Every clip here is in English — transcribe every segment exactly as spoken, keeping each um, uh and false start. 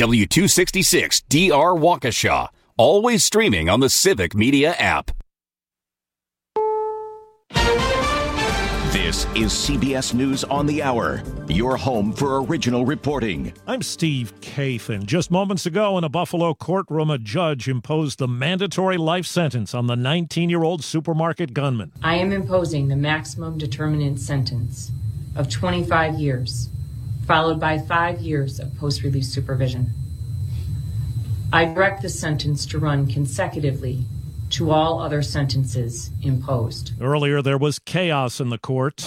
W two sixty-six D R Waukesha. Always streaming on the Civic Media app. This is C B S News on the Hour, your home for original reporting. I'm Steve Kathan. Just moments ago in a Buffalo courtroom, a judge imposed the mandatory life sentence on the nineteen-year-old supermarket gunman. I am imposing the maximum determinant sentence of twenty-five years, followed by five years of post-release supervision. I direct the sentence to run consecutively to all other sentences imposed. Earlier, there was chaos in the court.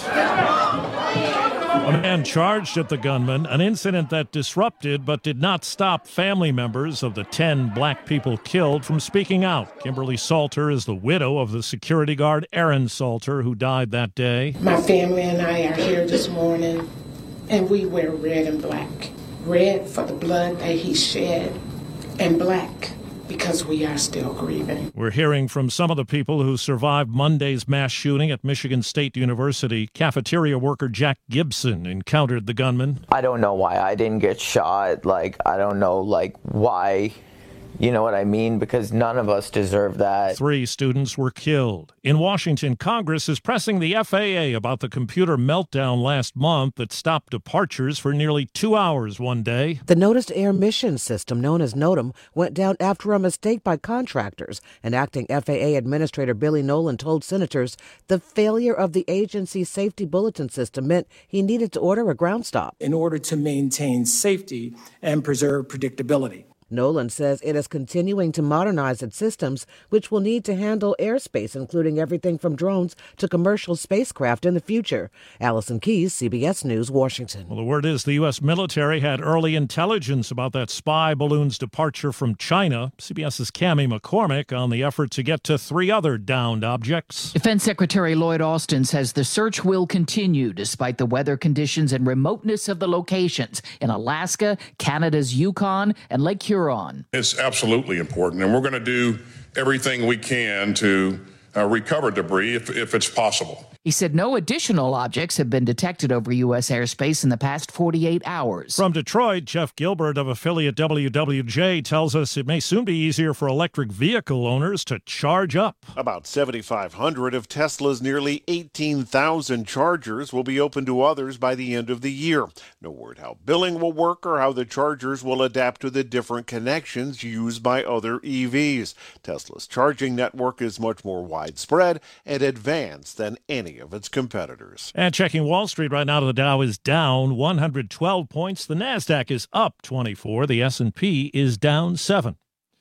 A man charged at the gunman, an incident that disrupted but did not stop family members of the ten black people killed from speaking out. Kimberly Salter is the widow of the security guard Aaron Salter, who died that day. My family and I are here this morning, and we wear red and black. Red for the blood that he shed, and black because we are still grieving. We're hearing from some of the people who survived Monday's mass shooting at Michigan State University. Cafeteria worker Jack Gibson encountered the gunman. I don't know why I didn't get shot. Like, I don't know, like, why. You know what I mean? Because none of us deserve that. Three students were killed. In Washington, Congress is pressing the F A A about the computer meltdown last month that stopped departures for nearly two hours one day. The Notice-to-Air mission system, known as NOTAM, went down after a mistake by contractors. And acting F A A Administrator Billy Nolan told senators the failure of the agency's safety bulletin system meant he needed to order a ground stop. In order to maintain safety and preserve predictability. Nolan says it is continuing to modernize its systems, which will need to handle airspace, including everything from drones to commercial spacecraft in the future. Allison Keyes, C B S News, Washington. Well, the word is the U S military had early intelligence about that spy balloon's departure from China. CBS's Cammie McCormick on the effort to get to three other downed objects. Defense Secretary Lloyd Austin says the search will continue despite the weather conditions and remoteness of the locations in Alaska, Canada's Yukon, and Lake Huron. It's absolutely important, and we're going to do everything we can to uh, recover debris if, if it's possible. He said no additional objects have been detected over U S airspace in the past forty-eight hours. From Detroit, Jeff Gilbert of affiliate W W J tells us it may soon be easier for electric vehicle owners to charge up. About seventy-five hundred of Tesla's nearly eighteen thousand chargers will be open to others by the end of the year. No word how billing will work or how the chargers will adapt to the different connections used by other E Vs. Tesla's charging network is much more widespread and advanced than any of its competitors. And checking Wall Street right now, the Dow is down one hundred twelve points. The Nasdaq is up twenty-four. The S and P is down seven.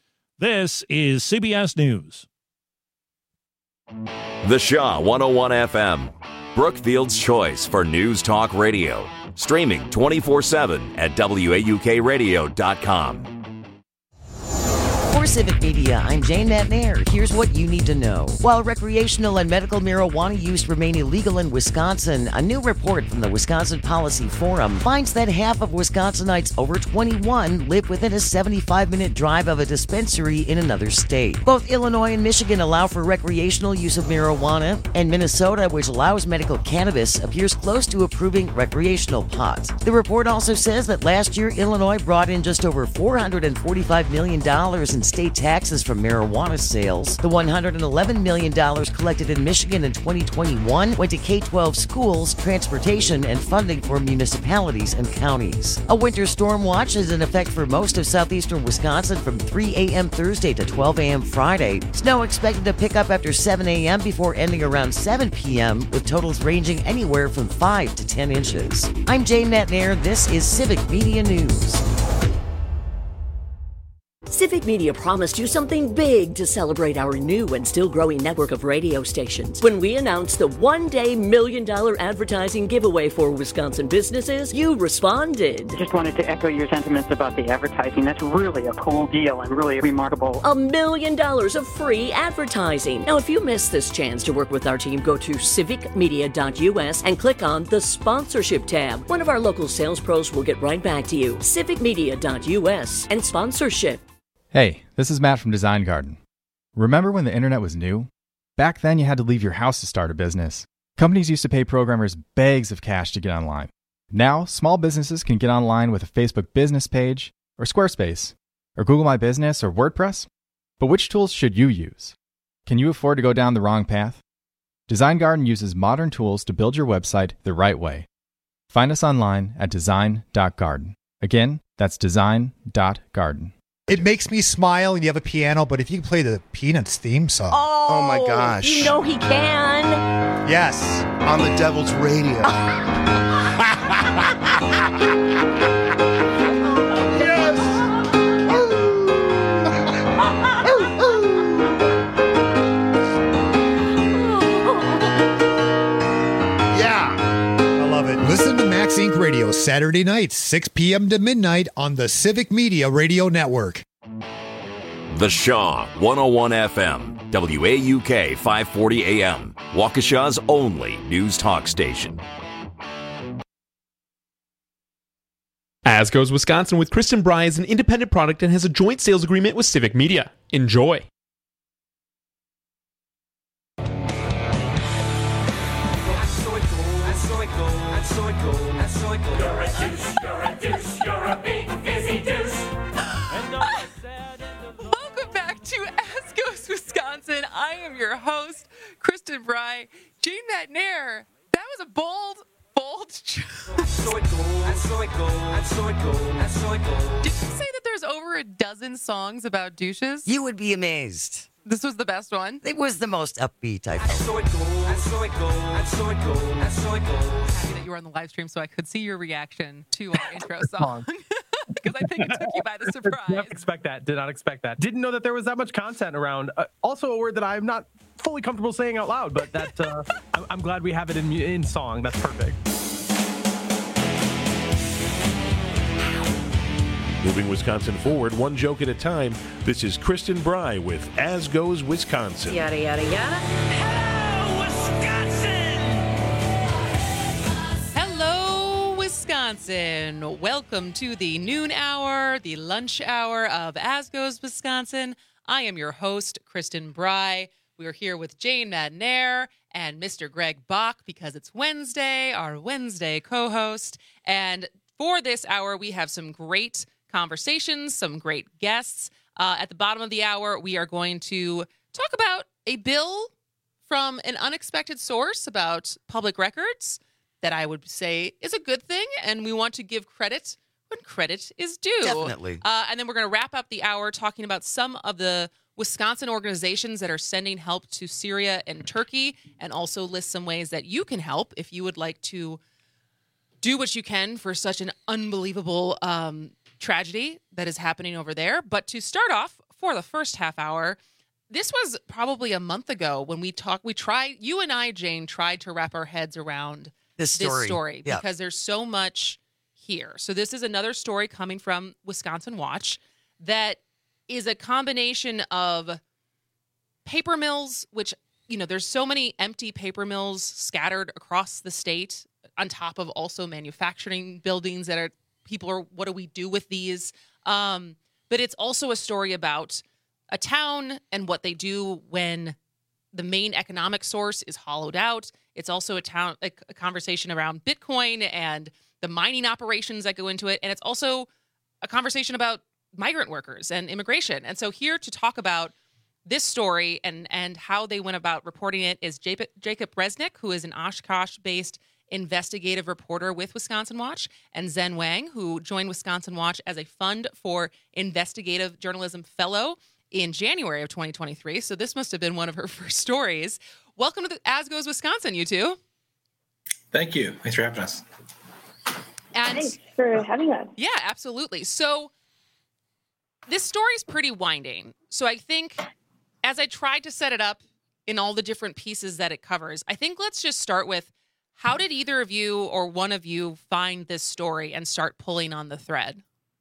This is C B S News. The Shaw one oh one F M, Brookfield's choice for news talk radio. Streaming twenty-four seven at W A U K radio dot com. For Civic Media, I'm Jane Matnair. Here's what you need to know. While recreational and medical marijuana use remain illegal in Wisconsin, a new report from the Wisconsin Policy Forum finds that half of Wisconsinites over twenty-one live within a seventy-five minute drive of a dispensary in another state. Both Illinois and Michigan allow for recreational use of marijuana, and Minnesota, which allows medical cannabis, appears close to approving recreational pot. The report also says that last year, Illinois brought in just over four hundred forty-five million dollars in state taxes from marijuana sales. The one hundred eleven million dollars collected in Michigan in twenty twenty-one went to K twelve schools, transportation, and funding for municipalities and counties. A winter storm watch is in effect for most of southeastern Wisconsin from three a.m. Thursday to twelve a.m. Friday. Snow expected to pick up after seven a.m. before ending around seven p.m., with totals ranging anywhere from five to ten inches. I'm Jane Matnair. This is Civic Media News. Civic Media promised you something big to celebrate our new and still growing network of radio stations. When we announced the one-day million-dollar advertising giveaway for Wisconsin businesses, you responded. I just wanted to echo your sentiments about the advertising. That's really a cool deal and really remarkable. A million dollars of free advertising. Now, if you missed this chance to work with our team, go to civic media dot U S and click on the sponsorship tab. One of our local sales pros will get right back to you. civic media dot U S and sponsorship. Hey, this is Matt from Design Garden. Remember when the internet was new? Back then, you had to leave your house to start a business. Companies used to pay programmers bags of cash to get online. Now, small businesses can get online with a Facebook business page, or Squarespace, or Google My Business, or WordPress? But which tools should you use? Can you afford to go down the wrong path? Design Garden uses modern tools to build your website the right way. Find us online at design dot garden. Again, that's design dot garden. It makes me smile, and you have a piano, but if you can play the Peanuts theme song. Oh, oh my gosh. You know he can. Yes. On the Devil's Radio. Listen to Max Incorporated. Radio Saturday nights, six p.m. to midnight on the Civic Media Radio Network. The Shaw, one oh one F M, W A U K five forty A M, Waukesha's only news talk station. As Goes Wisconsin with Kristen Bry is an independent product and has a joint sales agreement with Civic Media. Enjoy. You're a douche, you're a douche, you're a big fizzy douche. Welcome back to As Goes Wisconsin. I am your host, Kristen Bry. Gene McNair, that was a bold, bold choice. So it goes, and so it goes, and so it goes, and so it goes. Did you say that there's over a dozen songs about douches? You would be amazed. This was the best one? It was the most upbeat, I felt. And so it goes, and so it goes, and so it goes, and so it goes. Happy that you were on the live stream so I could see your reaction to our intro song. Because I think it took you by the surprise. Did not expect that. Did not expect that. Didn't know that there was that much content around. Uh, also, a word that I'm not fully comfortable saying out loud, but that uh, I'm, I'm glad we have it in in song. That's perfect. Moving Wisconsin forward, one joke at a time. This is Kristen Bry with As Goes Wisconsin. Yada, yada, yada. Hello, Wisconsin! Hello, Wisconsin. Welcome to the noon hour, the lunch hour of As Goes Wisconsin. I am your host, Kristen Bry. We are here with Jane Madnair and Mister Greg Bach because it's Wednesday, our Wednesday co-host. And for this hour, we have some great conversations, some great guests. Uh, at the bottom of the hour, we are going to talk about a bill from an unexpected source about public records that I would say is a good thing, and we want to give credit when credit is due. Definitely. Uh, and then we're going to wrap up the hour talking about some of the Wisconsin organizations that are sending help to Syria and Turkey, and also list some ways that you can help if you would like to do what you can for such an unbelievable um, tragedy that is happening over there. But to start off, for the first half hour, this was probably a month ago when we talked, we tried, you and I, Jane, tried to wrap our heads around this story, this story yeah. because there's so much here. So this is another story coming from Wisconsin Watch that is a combination of paper mills, which, you know, there's so many empty paper mills scattered across the state, on top of also manufacturing buildings that are, people are, what do we do with these? Um, but it's also a story about a town and what they do when the main economic source is hollowed out. It's also a town, a, a conversation around Bitcoin and the mining operations that go into it. And it's also a conversation about migrant workers and immigration. And so here to talk about this story and, and how they went about reporting it is Jacob, Jacob Resnick, who is an Oshkosh-based investigative reporter with Wisconsin Watch, and Zen Wang, who joined Wisconsin Watch as a Fund for Investigative Journalism Fellow in January of twenty twenty-three. So this must have been one of her first stories. Welcome to the As Goes Wisconsin, you two. Thank you. Thanks for having us. And Thanks for having us. Yeah, absolutely. So this story is pretty winding. So I think as I tried to set it up in all the different pieces that it covers, I think let's just start with, how did either of you or one of you find this story and start pulling on the thread?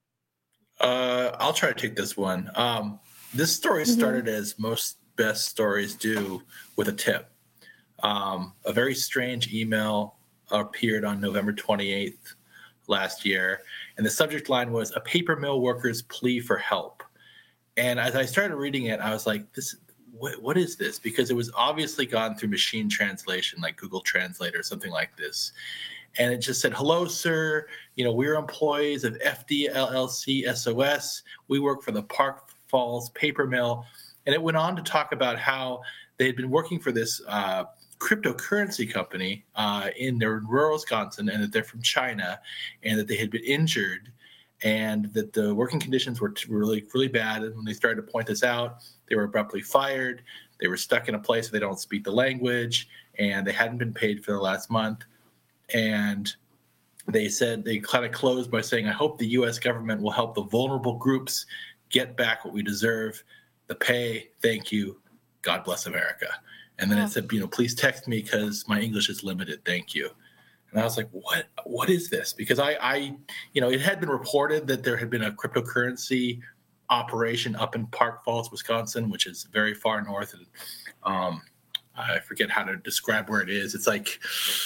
Uh, I'll try to take this one. Um, this story started mm-hmm. as most best stories do, with a tip. Um, a very strange email appeared on November twenty-eighth last year, and the subject line was "A paper mill worker's plea for help." And as I started reading it, I was like, "This, what, what is this?" Because it was obviously gone through machine translation, like Google Translate or something like this. and it just said, "Hello, sir. You know, we're employees of F D L L C S O S. We work for the Park Falls Paper Mill." And it went on to talk about how they had been working for this uh, cryptocurrency company uh, in their rural Wisconsin, and that they're from China, and that they had been injured, and that the working conditions were really, really bad. And when they started to point this out, they were abruptly fired. They were stuck in a place where they don't speak the language, and they hadn't been paid for the last month. And they said, they kind of closed by saying, "I hope the U S government will help the vulnerable groups get back what we deserve. The pay, thank you. God bless America." And then yeah. it said, you know, "Please text me because my English is limited. Thank you." And I was like, what, what is this? Because I, I, you know, it had been reported that there had been a cryptocurrency operation up in Park Falls, Wisconsin, which is very far north. And um, I forget how to describe where it is. It's like,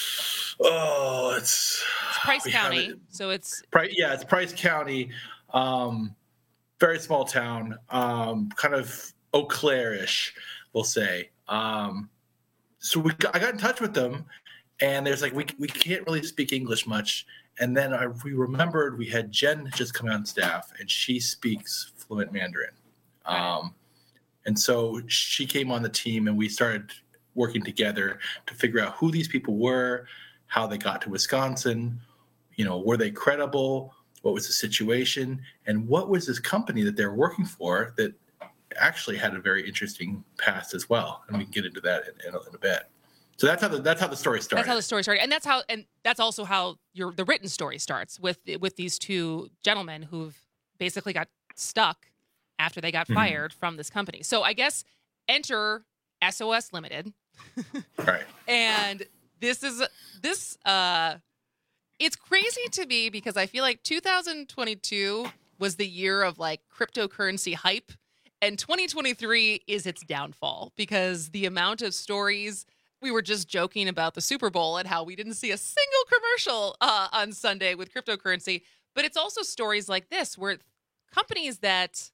oh, it's, it's Price County. It. So it's, Price, yeah, it's Price County. Um, very small town, um, kind of Eau Claire-ish, we'll say. Um, so we got, I got in touch with them, and there's like, we we can't really speak English much. And then I, we remembered we had Jen just come on staff, and she speaks fluent Mandarin. Um, and so she came on the team, and we started working together to figure out who these people were, how they got to Wisconsin, you know, were they credible? What was the situation? And what was this company that they're working for that actually had a very interesting past as well? And we can get into that in, in, a, in a bit. So that's how the that's how the story started. That's how the story started, and that's how and that's also how your the written story starts with with these two gentlemen who've basically got stuck after they got mm-hmm. fired from this company. So I guess enter S O S Limited, right? And this is this. uh It's crazy to me because I feel like two thousand twenty-two was the year of like cryptocurrency hype, and twenty twenty-three is its downfall because the amount of stories. We were just joking about the Super Bowl and how we didn't see a single commercial uh, on Sunday with cryptocurrency. But it's also stories like this where companies that,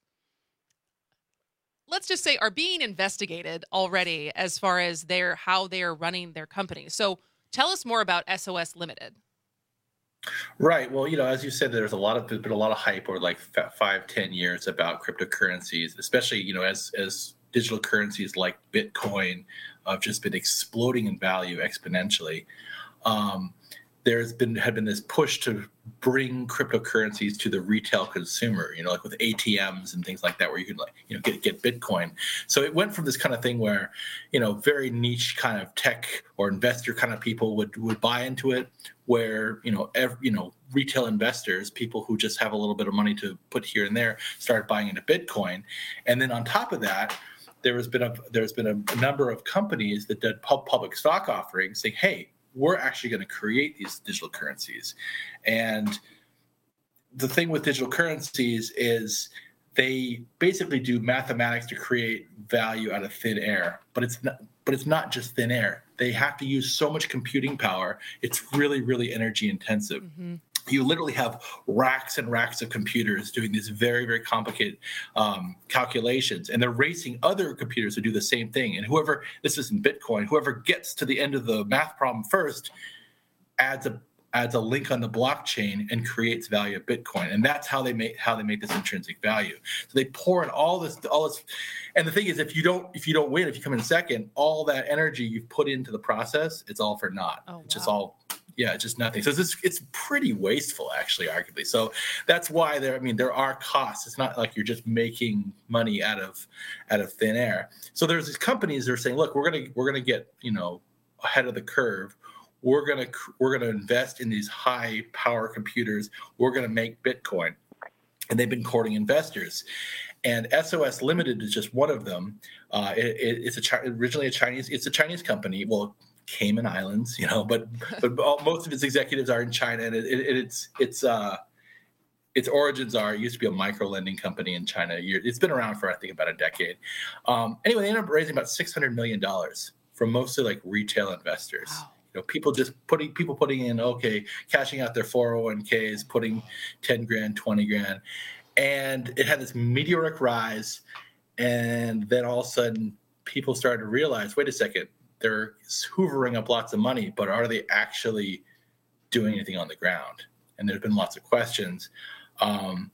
let's just say, are being investigated already as far as their how they are running their company. So tell us more about S O S Limited. Right. Well, you know, as you said, there's a lot of there's been a lot of hype over like five, ten years about cryptocurrencies, especially, you know, as as digital currencies like Bitcoin have just been exploding in value exponentially. Um, there's been had been this push to bring cryptocurrencies to the retail consumer, you know, like with A T Ms and things like that, where you could like, you know, get get Bitcoin. So it went from this kind of thing where, you know, very niche kind of tech or investor kind of people would would buy into it, where, you know, every, you know, retail investors, people who just have a little bit of money to put here and there, started buying into Bitcoin. And then on top of that, there has been a there's been a, a number of companies that did pub, public stock offerings saying, hey, we're actually going to create these digital currencies. And the thing with digital currencies is they basically do mathematics to create value out of thin air, but it's not, but it's not just thin air. They have to use so much computing power. It's really, really energy intensive. Mm-hmm. You literally have racks and racks of computers doing these very, very complicated um, calculations, and they're racing other computers to do the same thing. And whoever, this isn't Bitcoin, whoever gets to the end of the math problem first adds a adds a link on the blockchain and creates value of Bitcoin. And that's how they make how they make this intrinsic value. So they pour in all this, all this. And the thing is, if you don't if you don't win, if you come in second, all that energy you've put into the process, it's all for naught. Oh, wow. It's just all. Yeah, just nothing. So it's it's pretty wasteful, actually, arguably. So that's why there. I mean, there are costs. It's not like you're just making money out of out of thin air. So there's these companies that are saying, look, we're gonna we're gonna get, you know, ahead of the curve. We're gonna we're gonna invest in these high power computers. We're gonna make Bitcoin, and they've been courting investors. And S O S Limited is just one of them. Uh, it, it, it's a originally a Chinese. It's a Chinese company. Well. Cayman Islands, you know, but but all, most of its executives are in China, and it, it, it's it's uh its origins are it used to be a micro lending company in China. It's been around for I think about a decade. Um, anyway, they ended up raising about six hundred million dollars from mostly like retail investors. Wow. You know, people just putting people putting in okay, cashing out their four oh one k's, putting ten grand, twenty grand, and it had this meteoric rise, and then all of a sudden people started to realize, wait a second. They're hoovering up lots of money, but are they actually doing anything on the ground. And there's been lots of questions. Um,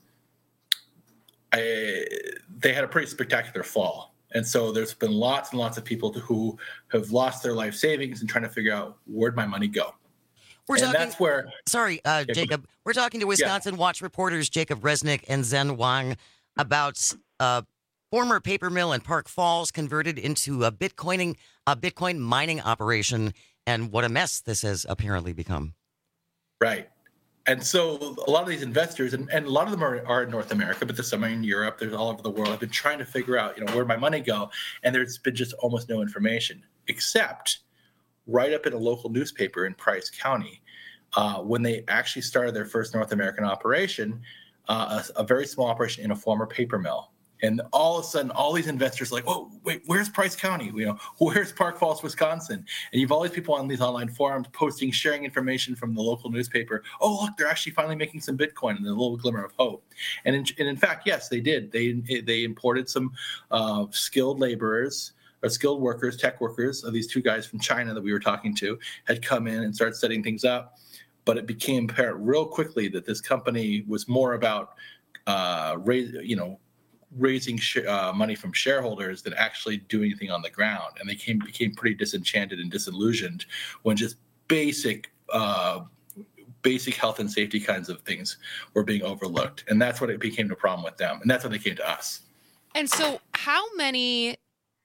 I, they had a pretty spectacular fall. And so there's been lots and lots of people who have lost their life savings and trying to figure out, where'd my money go? We're and talking, that's where. Sorry, uh, yeah, Jacob. We're talking to Wisconsin yeah. Watch reporters Jacob Resnick and Zen Wang about uh, former paper mill in Park Falls converted into a Bitcoining, a Bitcoin mining operation, and what a mess this has apparently become. Right. And so a lot of these investors, and, and a lot of them are, are in North America, but there's some in Europe, there's all over the world, have been trying to figure out, you know, where'd my money go? And there's been just almost no information, except right up in a local newspaper in Price County, uh, when they actually started their first North American operation, uh, a, a very small operation in a former paper mill. And all of a sudden, all these investors are like, oh, wait, where's Price County? You know, where's Park Falls, Wisconsin? And you've all these people on these online forums posting, sharing information from the local newspaper. Oh, look, they're actually finally making some Bitcoin, and a little glimmer of hope. And in, and in fact, yes, they did. They they imported some uh, skilled laborers or skilled workers, tech workers. Of these two guys from China that we were talking to had come in and started setting things up. But it became apparent real quickly that this company was more about, uh, raise, you know, raising sh- uh, money from shareholders than actually doing anything on the ground. And they came, became pretty disenchanted and disillusioned when just basic uh, basic health and safety kinds of things were being overlooked. And that's what it became the problem with them. And that's when they came to us. And so how many,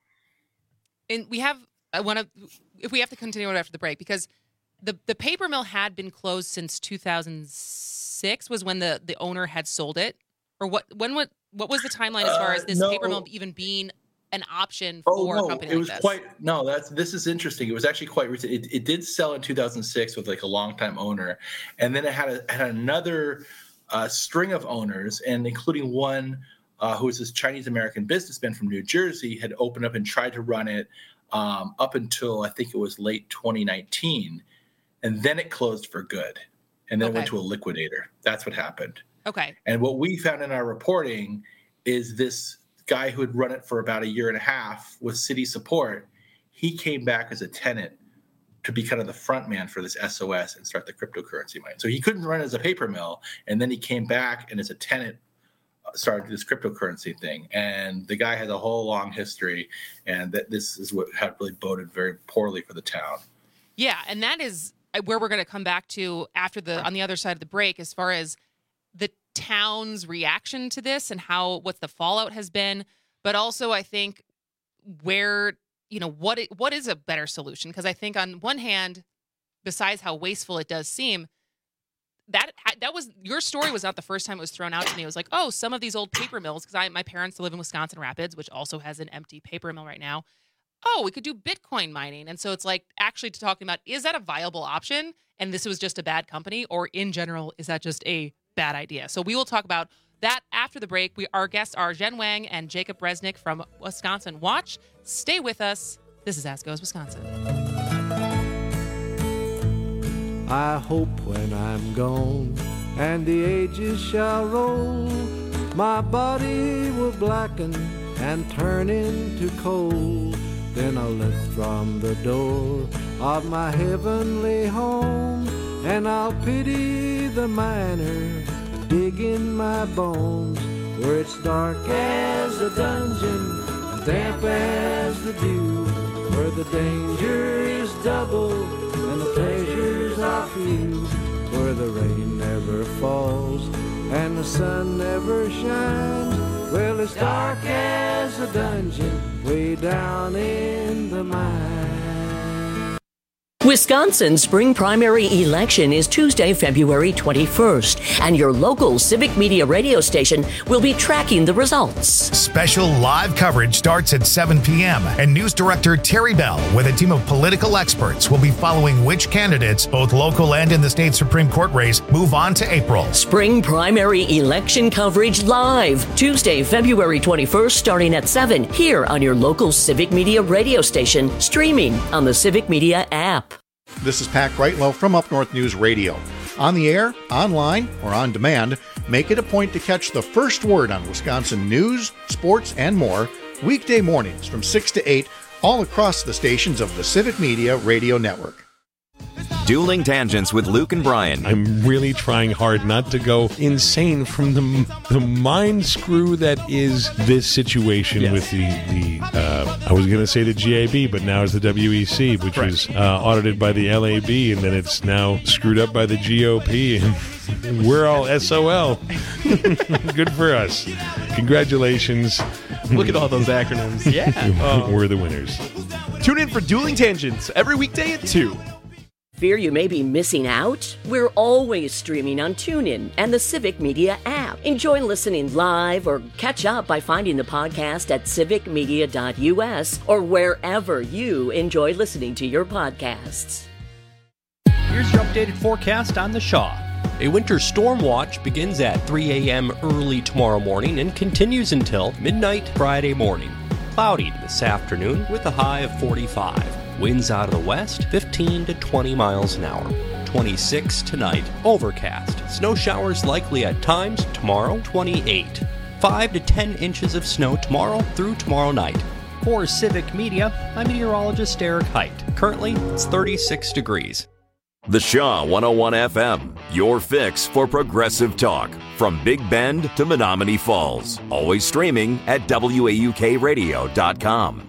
and we have, I want to, if we have to continue after the break, because the, the paper mill had been closed since two thousand six was when the, the owner had sold it. Or what, when, what, what was the timeline as far as this uh, no. paper mill even being an option for oh, no, a company it like was this? Quite, no, that's this is interesting. It was actually quite recent. It, it did sell in two thousand six with like a longtime owner, and then it had a, had another uh, string of owners, and including one uh, who was this Chinese American businessman from New Jersey had opened up and tried to run it um, up until I think it was late twenty nineteen, and then it closed for good, and then Okay. it went to a liquidator. That's what happened. Okay. And what we found in our reporting is this guy who had run it for about a year and a half with city support, he came back as a tenant to be kind of the front man for this S O S and start the cryptocurrency mine. So he couldn't run as a paper mill, and then he came back and as a tenant started this cryptocurrency thing. And the guy has a whole long history, and that this is what had really boded very poorly for the town. Yeah, and that is where we're going to come back to after the on the other side of the break, as far as the town's reaction to this and how what the fallout has been, but also I think where, you know, what it, what is a better solution? Because I think on one hand, besides how wasteful it does seem, that that was your story was not the first time it was thrown out to me. It was like, oh, some of these old paper mills, because I my parents live in Wisconsin Rapids, which also has an empty paper mill right now. Oh, we could do Bitcoin mining. And so it's like actually talking about, is that a viable option? And this was just a bad company, or in general, is that just a bad idea? So we will talk about that after the break. We Our guests are Jen Wang and Jacob Resnick from Wisconsin Watch. Stay with us. This is As Goes Wisconsin. I hope when I'm gone and the ages shall roll, my body will blacken and turn into coal. Then I'll look from the door of my heavenly home, and I'll pity the miner digging my bones, where it's dark as a dungeon, damp as the dew, where the danger is double and the pleasures are few, where the rain never falls and the sun never shines. Well, it's dark as a dungeon way down in the mine. Wisconsin's spring primary election is Tuesday, February twenty-first, and your local Civic Media radio station will be tracking the results. Special live coverage starts at seven p.m., and News Director Terry Bell, with a team of political experts, will be following which candidates, both local and in the state Supreme Court race, move on to April. Spring primary election coverage live, Tuesday, February twenty-first, starting at seven, here on your local Civic Media radio station, streaming on the Civic Media app. This is Pat Greitlow from Up North News Radio. On the air, online, or on demand, make it a point to catch the first word on Wisconsin news, sports, and more weekday mornings from six to eight all across the stations of the Civic Media Radio Network. It's not Dueling Tangents with Luke and Brian. I'm really trying hard not to go insane from the the mind screw that is this situation yes. with the, the uh, I was going to say the G A B, but now it's the W E C, which right. was uh, audited by the L A B, and then it's now screwed up by the G O P, and we're all S O L. Good for us. Congratulations. Look at all those acronyms. Yeah. Oh. We're the winners. Tune in for Dueling Tangents every weekday at two. Fear you may be missing out? We're always streaming on TuneIn and the Civic Media app. Enjoy listening live or catch up by finding the podcast at civic media dot u s or wherever you enjoy listening to your podcasts. Here's your updated forecast on the Shaw. A winter storm watch begins at three a.m. early tomorrow morning and continues until midnight Friday morning. Cloudy this afternoon with a high of forty-five. Winds out of the west, fifteen to twenty miles an hour. twenty-six tonight, overcast. Snow showers likely at times tomorrow, twenty-eight. five to ten inches of snow tomorrow through tomorrow night. For Civic Media, I'm meteorologist Eric Height. Currently, it's thirty-six degrees. The Shaw one oh one F M, your fix for progressive talk. From Big Bend to Menominee Falls. Always streaming at W A U K radio dot com.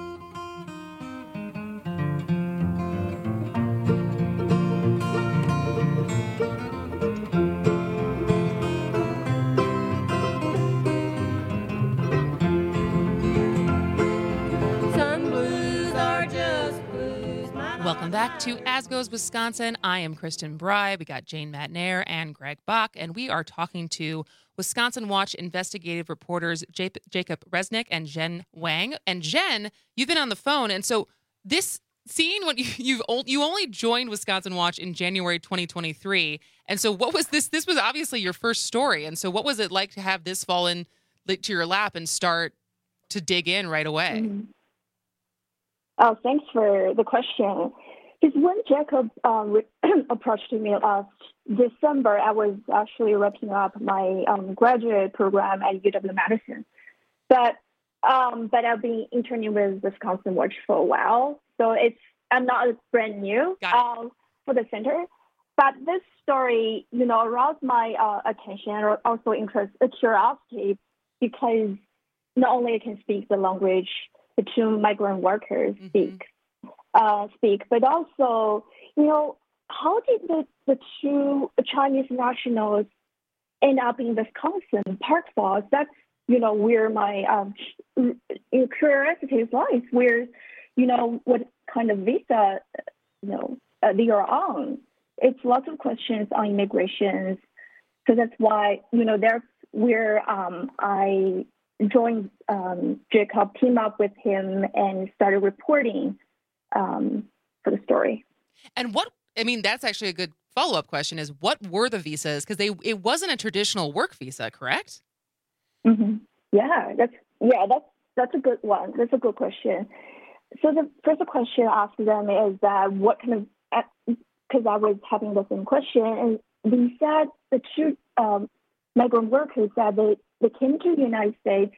Welcome back to As Goes Wisconsin. I am Kristen Bry. We got Jane Matnair and Greg Bach, and we are talking to Wisconsin Watch investigative reporters J- Jacob Resnick and Jen Wang. And Jen, you've been on the phone, and so this scene when you you've o- you only joined Wisconsin Watch in January twenty twenty-three, and so what was this? This was obviously your first story, and so what was it like to have this fall in to your lap and start to dig in right away? Mm-hmm. Oh, thanks for the question. Because when Jacob um, approached me last December, I was actually wrapping up my um, graduate program at U W-Madison. But um, but I've been interning with Wisconsin Watch for a while, so it's I'm not brand new uh, for the center. But this story, you know, aroused my uh, attention, or also interest, uh, curiosity, because not only I can speak the language the two migrant workers mm-hmm. speak, uh, speak, but also, you know, how did the, the two Chinese nationals end up in Wisconsin, Park Falls? That's, you know, where my um, curiosity lies, where, you know, what kind of visa, you know, uh, they are on. It's lots of questions on immigration. So that's why, you know, that's where um, I joined um, Jacob, team up with him, and started reporting um, for the story. And what, I mean, that's actually a good follow-up question is what were the visas? Because they it wasn't a traditional work visa, correct? Mm-hmm. Yeah, that's yeah, that's that's a good one. That's a good question. So the first question I asked them is that what kind of, because I was having the same question, and they said the two um, migrant workers said they, they came to the United States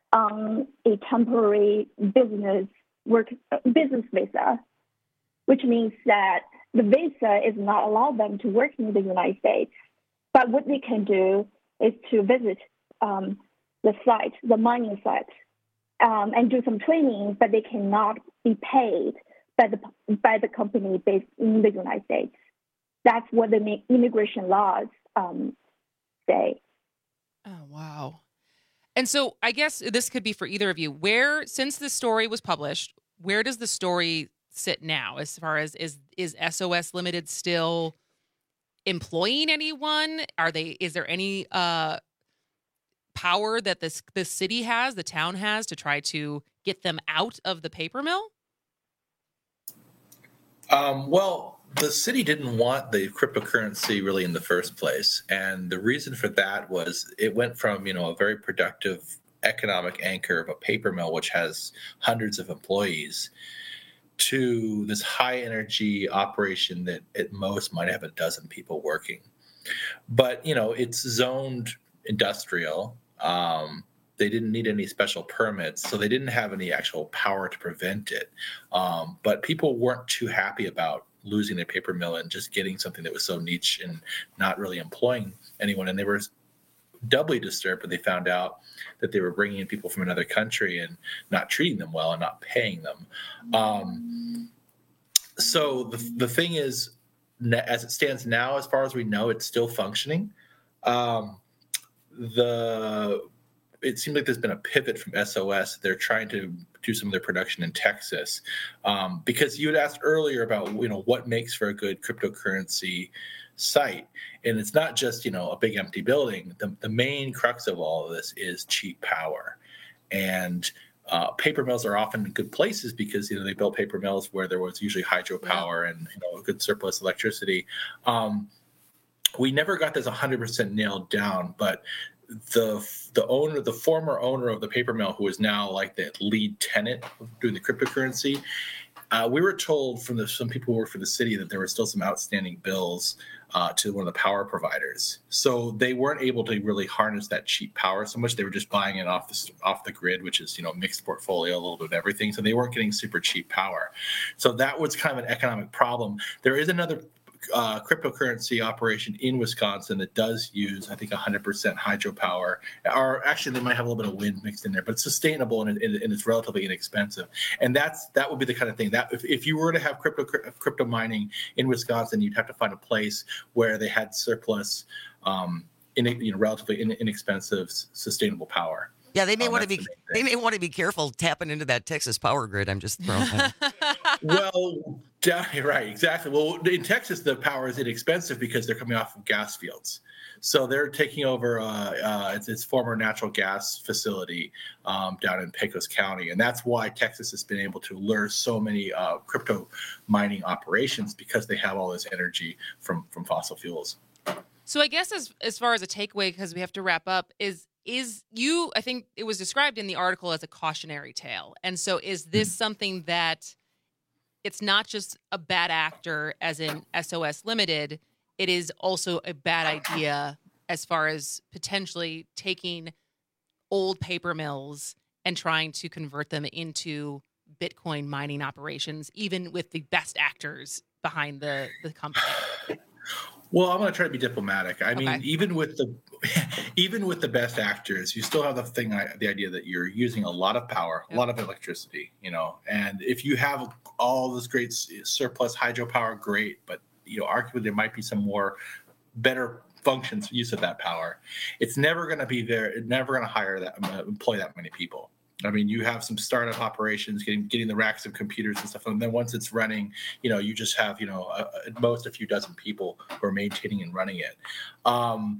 on a temporary business work business visa, which means that the visa is not allowed them to work in the United States. But what they can do is to visit um, the site, the mining site, um, and do some training, but they cannot be paid by the by the company based in the United States. That's what the immigration laws um, say. Oh, wow. And so I guess this could be for either of you. Where, since the story was published, where does the story sit now as far as is is S O S Limited still employing anyone? Are they, is there any uh, power that this the city has, the town has, to try to get them out of the paper mill? Um, well, the city didn't want the cryptocurrency really in the first place. And the reason for that was it went from, you know, a very productive economic anchor of a paper mill, which has hundreds of employees, to this high energy operation that at most might have a dozen people working. But, you know, it's zoned industrial. Um, they didn't need any special permits, so they didn't have any actual power to prevent it. Um, but people weren't too happy about losing their paper mill and just getting something that was so niche and not really employing anyone. And they were doubly disturbed when they found out that they were bringing in people from another country and not treating them well and not paying them. Um, so the, the thing is, as it stands now, as far as we know, it's still functioning. Um, the it seems like there's been a pivot from S O S. They're trying to do some of their production in Texas, um, because you had asked earlier about, you know, what makes for a good cryptocurrency site. And it's not just, you know, a big empty building. The, the main crux of all of this is cheap power. And uh, paper mills are often in good places because, you know, they built paper mills where there was usually hydropower and, you know, a good surplus electricity. Um, we never got this one hundred percent nailed down, but the the owner, the former owner of the paper mill, who is now like the lead tenant doing the cryptocurrency, uh, we were told from the, some people who work for the city that there were still some outstanding bills uh, to one of the power providers. So they weren't able to really harness that cheap power so much. They were just buying it off the off the grid, which is, you know, mixed portfolio, a little bit of everything. So they weren't getting super cheap power. So that was kind of an economic problem. There is another Uh, cryptocurrency operation in Wisconsin that does use, I think, one hundred percent hydropower, or actually they might have a little bit of wind mixed in there, but it's sustainable and, and, and it's relatively inexpensive. And that's that would be the kind of thing that if, if you were to have crypto crypto mining in Wisconsin, you'd have to find a place where they had surplus, um, in, you know, relatively in, inexpensive, sustainable power. Yeah, they may um, want to be the they may want to be careful tapping into that Texas power grid. I'm just throwing that. Well, yeah, right, exactly. Well, in Texas, the power is inexpensive because they're coming off of gas fields. So they're taking over uh, uh, its, its former natural gas facility um, down in Pecos County. And that's why Texas has been able to lure so many uh, crypto mining operations, because they have all this energy from, from fossil fuels. So I guess as as far as a takeaway, because we have to wrap up, is is you, I think it was described in the article as a cautionary tale. And so is this something that it's not just a bad actor as in S O S Limited, it is also a bad idea as far as potentially taking old paper mills and trying to convert them into Bitcoin mining operations, even with the best actors behind the, the company? Well, I'm going to try to be diplomatic. I mean, Okay. even with the even with the best actors, you still have the thing, the idea that you're using a lot of power, a lot of electricity, you know. And if you have all this great surplus hydropower, great, but you know, arguably there might be some more better functions use of that power. It's never going to be there. It's never going to hire that, employ that many people. I mean, you have some startup operations, getting getting the racks of computers and stuff, and then once it's running, you know, you just have, you know, a, at most a few dozen people who are maintaining and running it, um,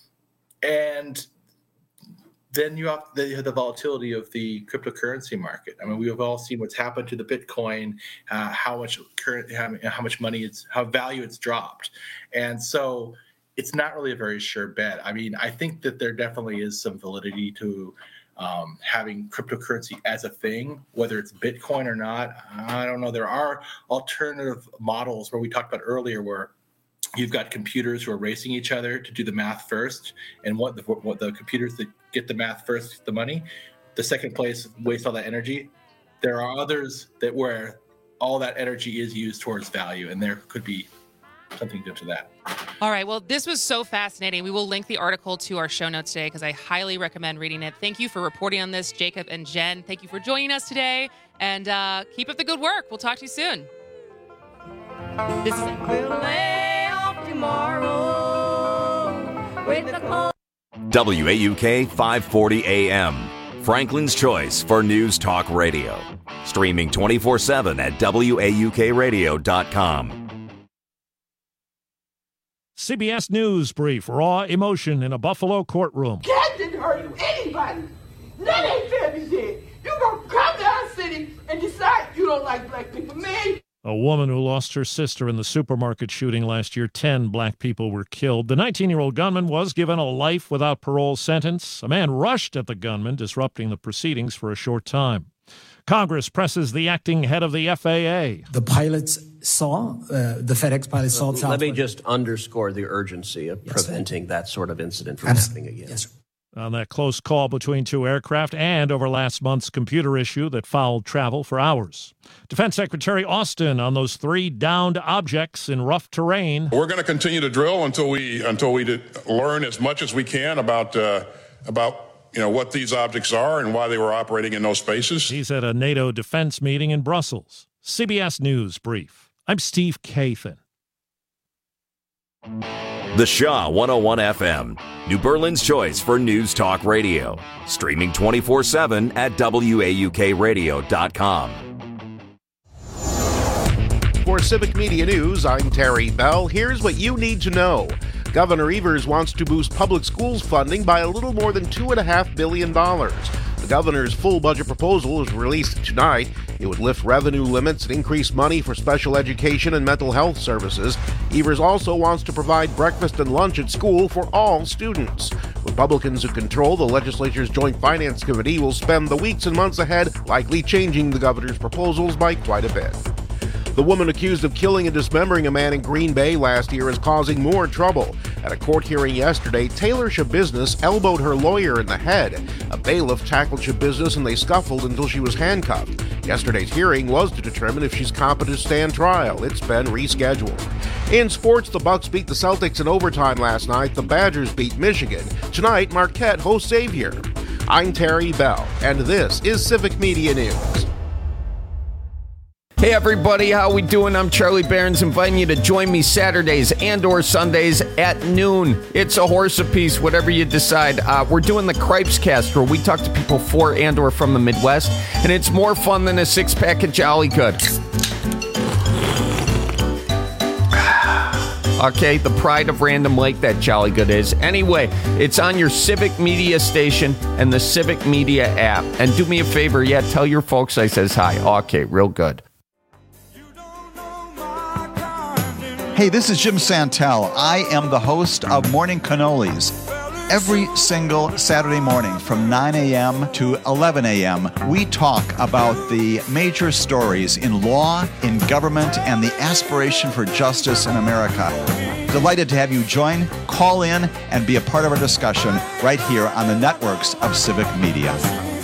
and then you have the, the volatility of the cryptocurrency market. I mean, we have all seen what's happened to the Bitcoin, uh, how much current, how, how much money it's, how value it's dropped, and so it's not really a very sure bet. I mean, I think that there definitely is some validity to Um, having cryptocurrency as a thing, whether it's Bitcoin or not. I don't know. There are alternative models where we talked about earlier, where you've got computers who are racing each other to do the math first, and what the, what the computers that get the math first get the money. The second place waste all that energy. There are others that where all that energy is used towards value, and there could be something good to that. All right. Well, this was so fascinating. We will link the article to our show notes today because I highly recommend reading it. Thank you for reporting on this, Jacob and Jen. Thank you for joining us today, and uh, keep up the good work. We'll talk to you soon. This is We'll lay off tomorrow with the cold. W A U K five forty A M, Franklin's Choice for News Talk Radio. Streaming twenty-four seven at W A U K radio dot com. C B S News Brief, raw emotion in a Buffalo courtroom. That didn't hurt anybody. That ain't fair to say. You gonna come to our city and decide you don't like black people. Me? A woman who lost her sister in the supermarket shooting last year. Ten black people were killed. The nineteen-year-old gunman was given a life without parole sentence. A man rushed at the gunman, disrupting the proceedings for a short time. Congress presses the acting head of the F A A. The pilots saw, uh, the FedEx pilots saw. Uh, let me just underscore the urgency of yes, preventing sir. that sort of incident from Abs- happening again. Yes, sir. on that close call between two aircraft and over last month's computer issue that fouled travel for hours. Defense Secretary Austin on those three downed objects in rough terrain. We're going to continue to drill until we until we did learn as much as we can about uh, about you know what these objects are and why they were operating in those spaces. He's at a NATO defense meeting in Brussels. C B S News Brief. I'm Steve Kathan. The Shaw one oh one F M, New Berlin's choice for news talk radio. Streaming twenty-four seven at W A U K radio dot com. For Civic Media News, I'm Terry Bell. Here's what you need to know. Governor Evers wants to boost public schools funding by a little more than two point five billion dollars. The governor's full budget proposal is released tonight. It would lift revenue limits and increase money for special education and mental health services. Evers also wants to provide breakfast and lunch at school for all students. Republicans who control the legislature's Joint Finance Committee will spend the weeks and months ahead likely changing the governor's proposals by quite a bit. The woman accused of killing and dismembering a man in Green Bay last year is causing more trouble. At a court hearing yesterday, Taylor Shabiznis elbowed her lawyer in the head. A bailiff tackled Shabiznis and they scuffled until she was handcuffed. Yesterday's hearing was to determine if she's competent to stand trial. It's been rescheduled. In sports, the Bucks beat the Celtics in overtime last night. The Badgers beat Michigan. Tonight, Marquette hosts Xavier. I'm Terry Bell, and this is Civic Media News. Hey everybody, how we doing? I'm Charlie Barons, inviting you to join me Saturdays and or Sundays at noon. It's a horse apiece, whatever you decide. Uh, we're doing the Cripes Cast, where we talk to people for and or from the Midwest, and it's more fun than a six-pack of Jolly Good. Okay, the pride of Random Lake, that Jolly Good is. Anyway, it's on your Civic Media station and the Civic Media app. And do me a favor, yeah, tell your folks I says hi. Okay, real good. Hey, this is Jim Santel. I am the host of Morning Cannolis. Every single Saturday morning from nine a.m. to eleven a.m., we talk about the major stories in law, in government, and the aspiration for justice in America. Delighted to have you join, call in, and be a part of our discussion right here on the networks of Civic Media.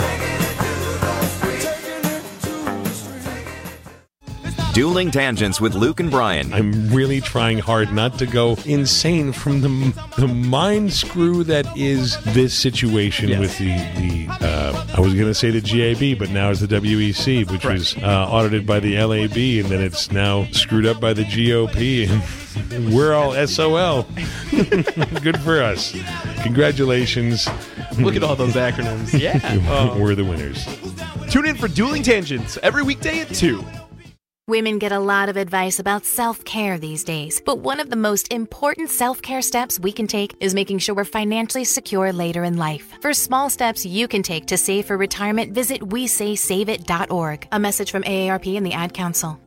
Dueling Tangents with Luke and Brian. I'm really trying hard not to go insane from the the mind screw that is this situation yeah. with the, the uh, I was going to say the G A B, but now it's the W E C, which right. was uh, audited by the L A B, and then it's now screwed up by the G O P, and we're all S O L. Good for us. Congratulations. Look at all those acronyms. Yeah. Oh. We're the winners. Tune in for Dueling Tangents every weekday at two. Women get a lot of advice about self-care these days, but one of the most important self-care steps we can take is making sure we're financially secure later in life. For small steps you can take to save for retirement, visit we say save it dot org. A message from A A R P and the Ad Council.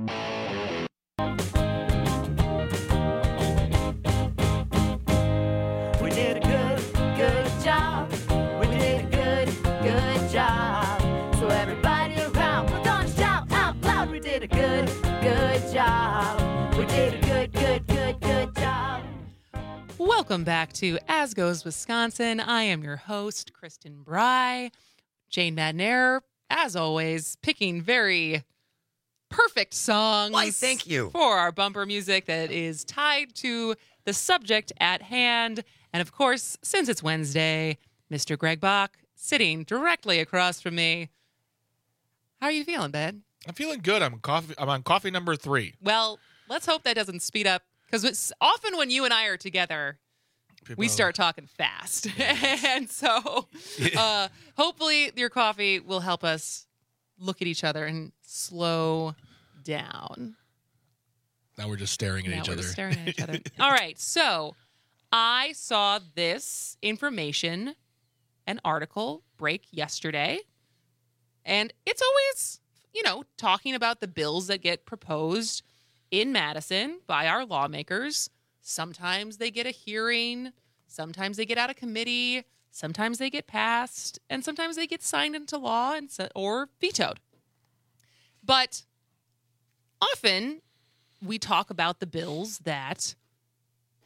We did a good, good job. We did a good, good job. So everybody around, we're gonna shout out loud. We did a good, good job. We did a good, good, good, good job. Welcome back to As Goes Wisconsin. I am your host, Kristen Bry. Jane Madnair, as always, picking very perfect songs. Why, thank you. For our bumper music that is tied to the subject at hand. And of course, since it's Wednesday, Mister Greg Bach sitting directly across from me. How are you feeling, Ben? I'm feeling good. I'm coffee. I'm on coffee number three. Well, let's hope that doesn't speed up, because often when you and I are together, People we start talking fast. Yes. And so uh, hopefully your coffee will help us look at each other and slow down. Now we're just staring at now each we're other. Just staring at each other. All right. So I saw this information, an article break yesterday. And it's always, you know, talking about the bills that get proposed in Madison by our lawmakers. Sometimes they get a hearing, sometimes they get out of committee, sometimes they get passed, and sometimes they get signed into law and or vetoed. But often we talk about the bills that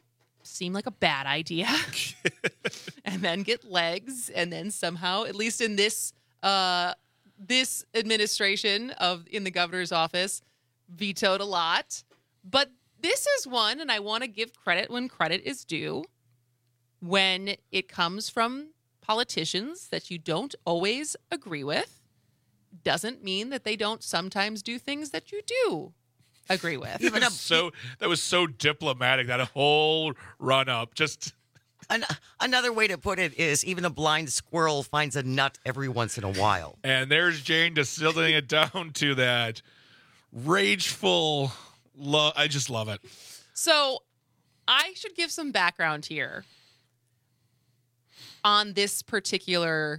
seem like a bad idea and then get legs, and then somehow, at least in this uh, this administration of in the governor's office, vetoed a lot. But this is one, and I want to give credit when credit is due, when it comes from politicians that you don't always agree with, doesn't mean that they don't sometimes do things that you do agree with. Even a, so that was so diplomatic, that whole run up. Just An- another way to put it is even a blind squirrel finds a nut every once in a while. And there's Jane distilling it down to that rageful love. I just love it. So I should give some background here on this particular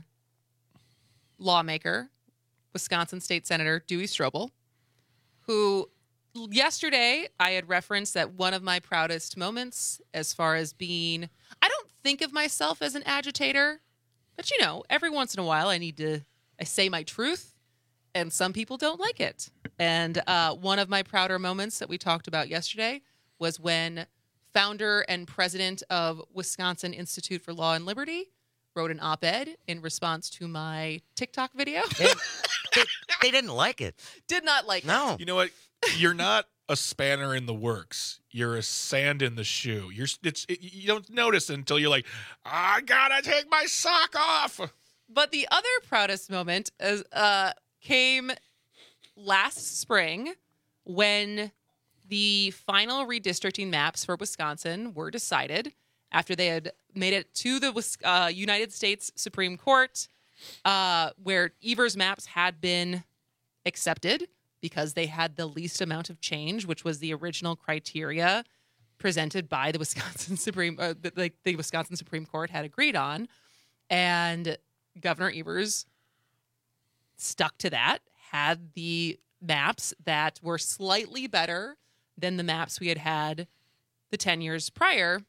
lawmaker, Wisconsin State Senator Dewey Strobel, who yesterday I had referenced that one of my proudest moments as far as being, I don't think of myself as an agitator, but you know, every once in a while I need to, I say my truth, and some people don't like it. And uh, one of my prouder moments that we talked about yesterday was when founder and president of Wisconsin Institute for Law and Liberty wrote an op-ed in response to my TikTok video. They, they, they didn't like it. Did not like no. it. You know what? You're not a spanner in the works. You're a sand in the shoe. You're it's it, you don't notice until you're like, I gotta take my sock off. But the other proudest moment is, uh, came last spring when the final redistricting maps for Wisconsin were decided after they had made it to the uh, United States Supreme Court, uh, where Evers maps had been accepted because they had the least amount of change, which was the original criteria presented by the Wisconsin Supreme, uh, the, the Wisconsin Supreme Court had agreed on, and Governor Evers stuck to that, had the maps that were slightly better than the maps we had had the ten years prior,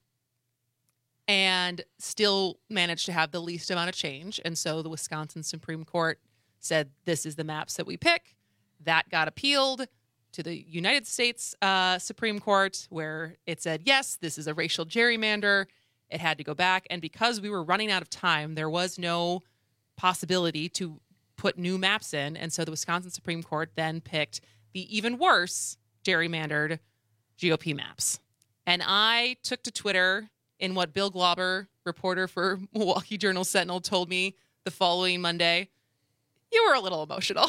and still managed to have the least amount of change. And so the Wisconsin Supreme Court said, this is the maps that we pick. That got appealed to the United States uh, Supreme Court, where it said, yes, this is a racial gerrymander. It had to go back. And because we were running out of time, there was no possibility to put new maps in. And so the Wisconsin Supreme Court then picked the even worse gerrymandered G O P maps. And I took to Twitter in what Bill Glauber, reporter for Milwaukee Journal Sentinel, told me the following Monday. You were a little emotional.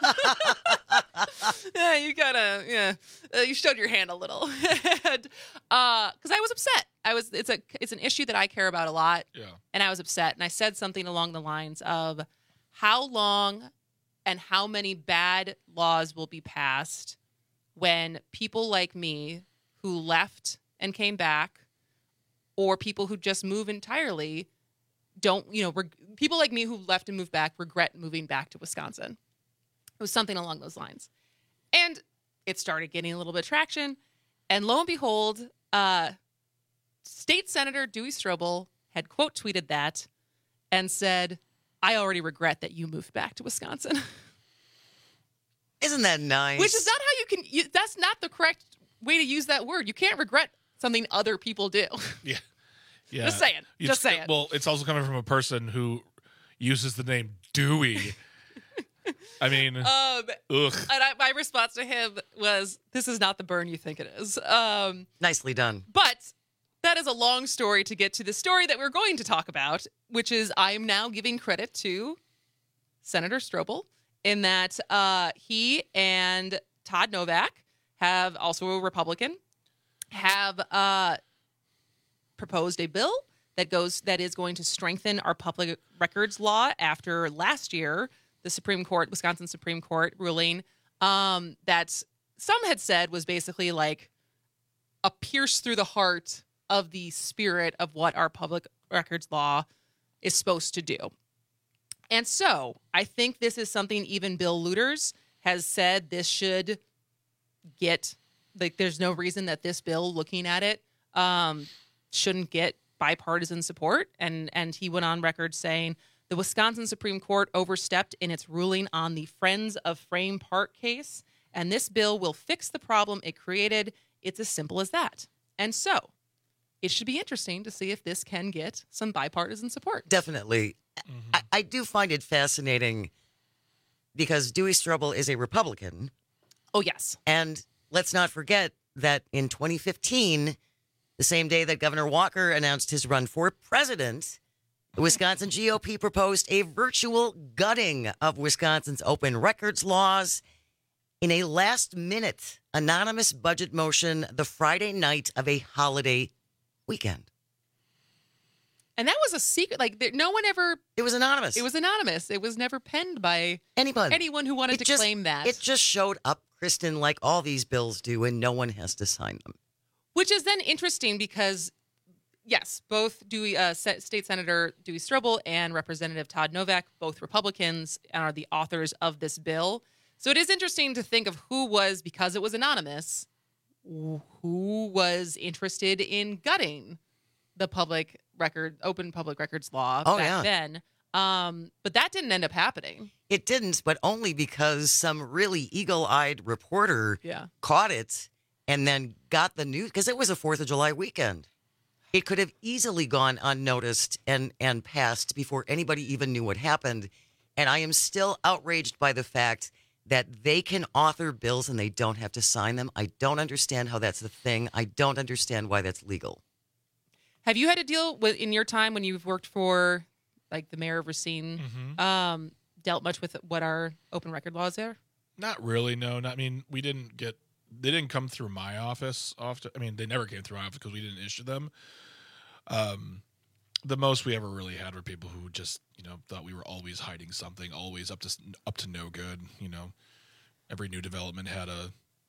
yeah, you gotta, yeah, uh, you showed your hand a little, and, uh, because I was upset. I was, it's a, it's an issue that I care about a lot, yeah. And I was upset, and I said something along the lines of, how long and how many bad laws will be passed when people like me who left and came back, or people who just move entirely, don't, you know, reg- people like me who left and moved back regret moving back to Wisconsin. It was something along those lines. And it started getting a little bit of traction. And lo and behold, uh, State Senator Dewey Strobel had quote tweeted that and said, I already regret that you moved back to Wisconsin. Isn't that nice? Which is not how you can, you, that's not the correct way to use that word. You can't regret something other people do. Yeah. Yeah. Just saying. It's, Just saying. Well, it's also coming from a person who uses the name Dewey. I mean, um, ugh. And I, my response to him was, this is not the burn you think it is. Um, Nicely done. But that is a long story to get to the story that we're going to talk about, which is I am now giving credit to Senator Strobel in that uh, he and Todd Novak have, also a Republican, have uh, proposed a bill that goes that is going to strengthen our public records law after last year the Supreme Court, Wisconsin Supreme Court ruling um, that some had said was basically like a pierce through the heart of the spirit of what our public records law is supposed to do. And so I think this is something even Bill Lueders has said this should get, like, there's no reason that this bill, looking at it, um, shouldn't get bipartisan support. And, and he went on record saying, the Wisconsin Supreme Court overstepped in its ruling on the Friends of Frame Park case, and this bill will fix the problem it created. It's as simple as that. And so, it should be interesting to see if this can get some bipartisan support. Definitely. Mm-hmm. I, I do find it fascinating because Dewey Strobel is a Republican. Oh, yes. And let's not forget that in twenty fifteen, the same day that Governor Walker announced his run for president, the Wisconsin G O P proposed a virtual gutting of Wisconsin's open records laws in a last-minute anonymous budget motion the Friday night of a holiday weekend. And that was a secret. Like, there, no one ever... It was anonymous. It was anonymous. It was never penned by anyone, anyone who wanted it to just, claim that. It just showed up, Kristen, like all these bills do, and no one has to sign them. Which is then interesting because, yes, both Dewey, uh, State Senator Dewey Strobel and Representative Todd Novak, both Republicans, are the authors of this bill. So it is interesting to think of who was, because it was anonymous, who was interested in gutting the public record, open public records law oh, back yeah. then. Um, but that didn't end up happening. It didn't, but only because some really eagle-eyed reporter yeah. caught it and then got the news, because it was a fourth of July weekend. It could have easily gone unnoticed and, and passed before anybody even knew what happened. And I am still outraged by the fact that they can author bills and they don't have to sign them. I don't understand how that's the thing. I don't understand why that's legal. Have you had to deal with, in your time when you've worked for, like, the mayor of Racine, Mm-hmm. um, dealt much with what our open record laws are? Not really, no. Not, I mean, we didn't get, they didn't come through my office often. I mean, they never came through my office because we didn't issue them. Um, the most we ever really had were people who just, you know, thought we were always hiding something, always up to up to no good. You know, every new development had a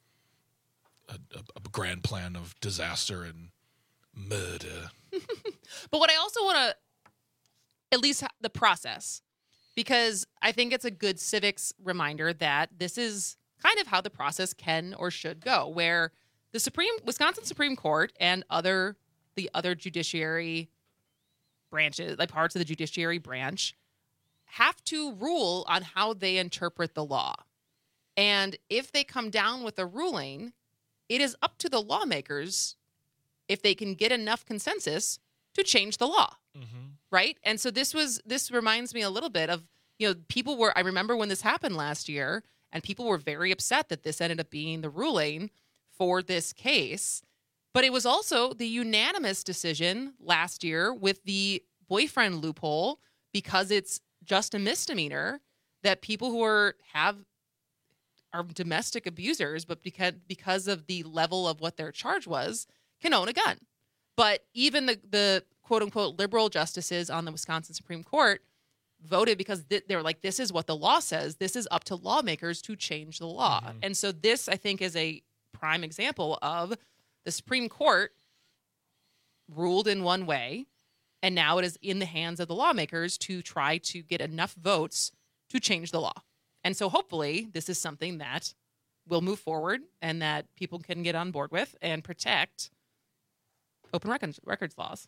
a, a grand plan of disaster and murder. But what I also want to, at least the process, because I think it's a good civics reminder that this is kind of how the process can or should go, where the Supreme Wisconsin Supreme Court and other the other judiciary branches, like parts of the judiciary branch, have to rule on how they interpret the law. And if they come down with a ruling, it is up to the lawmakers, if they can get enough consensus, to change the law. Mm-hmm. Right? And so this was this reminds me a little bit of, you know, people were, I remember when this happened last year, and people were very upset that this ended up being the ruling for this case. But it was also the unanimous decision last year with the boyfriend loophole, because it's just a misdemeanor, that people who are have are domestic abusers, but because because of the level of what their charge was, can own a gun. But even the the quote unquote liberal justices on the Wisconsin Supreme Court voted because th- they were like, this is what the law says. This is up to lawmakers to change the law. Mm-hmm. And so this, I think, is a prime example of the Supreme Court ruled in one way, and now it is in the hands of the lawmakers to try to get enough votes to change the law. And so hopefully this is something that will move forward and that people can get on board with and protect open records, records laws.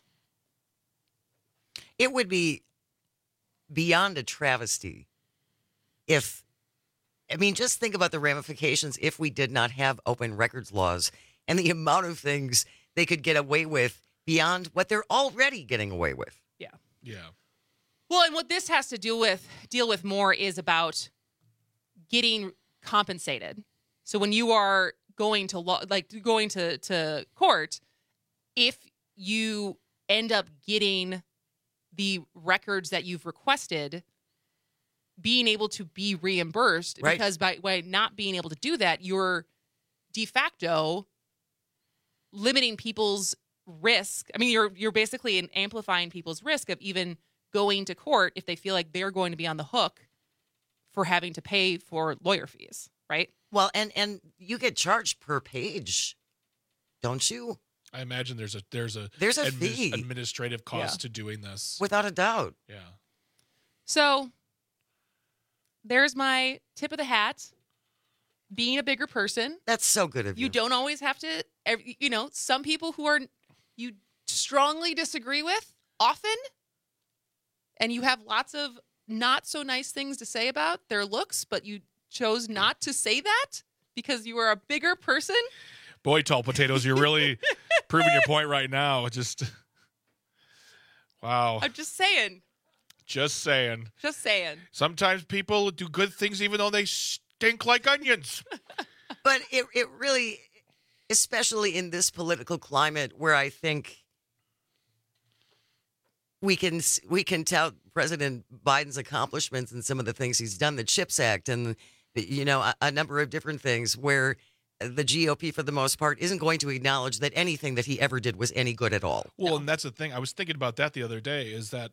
It would be beyond a travesty if, I mean, just think about the ramifications if we did not have open records laws and the amount of things they could get away with beyond what they're already getting away with. Yeah. Yeah. Well, and what this has to deal with deal with more is about getting compensated. So when you are going to law, like going to, to court, if you end up getting the records that you've requested, being able to be reimbursed, right. because by, by not being able to do that, you're de facto limiting people's risk. I mean, you're you're basically amplifying people's risk of even going to court if they feel like they're going to be on the hook for having to pay for lawyer fees, right? Well, and and you get charged per page, don't you? I imagine there's a there's a there's a admi- fee. administrative cost Yeah. to doing this, Without a doubt. Yeah. So there's my tip of the hat. Being a bigger person. That's so good of you. You don't always have to, every- you know, some people who are you strongly disagree with often, and you have lots of not so nice things to say about their looks, but you chose not to say that because you are a bigger person. Boy, tall potatoes, you're really proving your point right now. Just wow. I'm just saying. Just saying. Just saying. Sometimes people do good things even though they stink like onions. But it it really, especially in this political climate where I think we can we can tout President Biden's accomplishments and some of the things he's done, the CHIPS Act and, you know, a, a number of different things where the G O P, for the most part, isn't going to acknowledge that anything that he ever did was any good at all. Well, no. And that's the thing. I was thinking about that the other day is that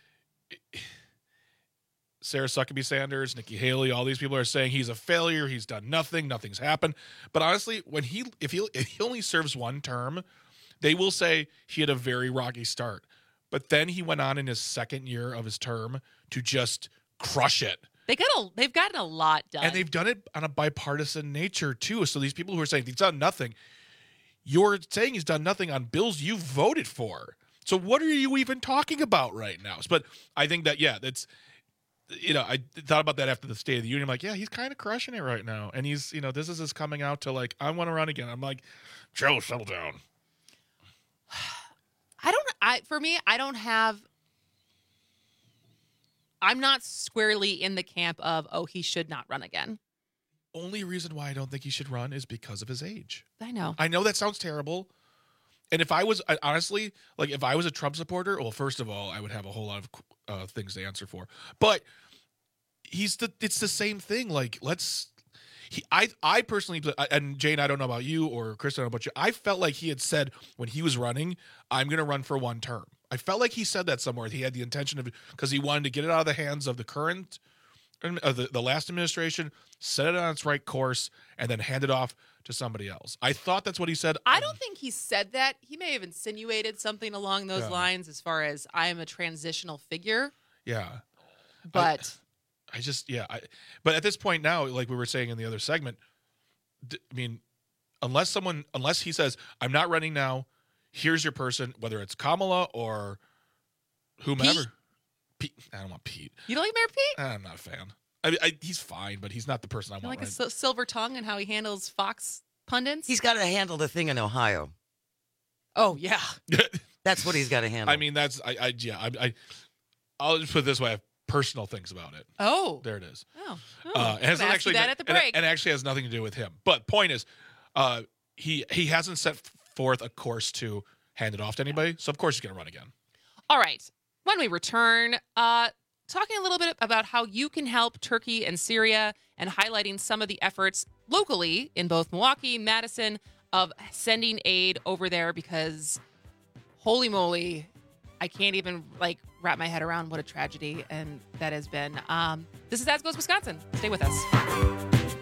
Sarah Huckabee Sanders, Nikki Haley, all these people are saying he's a failure. He's done nothing. Nothing's happened. But honestly, when he if he if he only serves one term, they will say he had a very rocky start. But then he went on in his second year of his term to just crush it. They got a, they've gotten a lot done. And they've done it on a bipartisan nature, too. So these people who are saying he's done nothing, you're saying he's done nothing on bills you voted for. So what are you even talking about right now? But I think that, yeah, that's, you know, I thought about that after the State of the Union. I'm like, yeah, he's kind of crushing it right now. And he's, you know, this is his coming out to like, I want to run again. I'm like, Joe, settle down. I don't, I, for me, I don't have, I'm not squarely in the camp of, oh, he should not run again. Only reason why I don't think he should run is because of his age. I know. I know that sounds terrible. And if I was, honestly, like if I was a Trump supporter, well, first of all, I would have a whole lot of uh, things to answer for. But he's the, it's the same thing. Like, let's, he, I, I personally, and Jane, I don't know about you or Kristen, I don't know about you. I felt like he had said when he was running, I'm going to run for one term. I felt like he said that somewhere. He had the intention of, because he wanted to get it out of the hands of the current, uh, the, the last administration, set it on its right course, and then hand it off to somebody else. I thought that's what he said. I don't think he said that. He may have insinuated something along those Yeah. lines as far as I am a transitional figure. Yeah. But I, I just, yeah. I, but at this point now, like we were saying in the other segment, d- I mean, unless someone, unless he says, I'm not running now, here's your person, whether it's Kamala or whomever. Pete. Pete. I don't want Pete. You don't like Mayor Pete? I'm not a fan. I mean, I, he's fine, but he's not the person I You want. like right? a sil- silver tongue and how he handles Fox pundits? He's got to handle the thing in Ohio. Oh, yeah. That's what he's got to handle. I mean, that's, I, I yeah, I, I, I'll just put it this way. I have personal things about it. Oh. There it is. Oh. oh. Uh, it has I'm gonna ask actually you that at the and- break. And, it actually has nothing to do with him. But point is, uh, he he hasn't set forth a course to hand it off to anybody. So of course he's going to run again. All right. When we return, uh, talking a little bit about how you can help Turkey and Syria and highlighting some of the efforts locally in both Milwaukee, Madison, of sending aid over there because holy moly, I can't even like wrap my head around what a tragedy and that has been. Um, this is As Goes Wisconsin. Stay with us.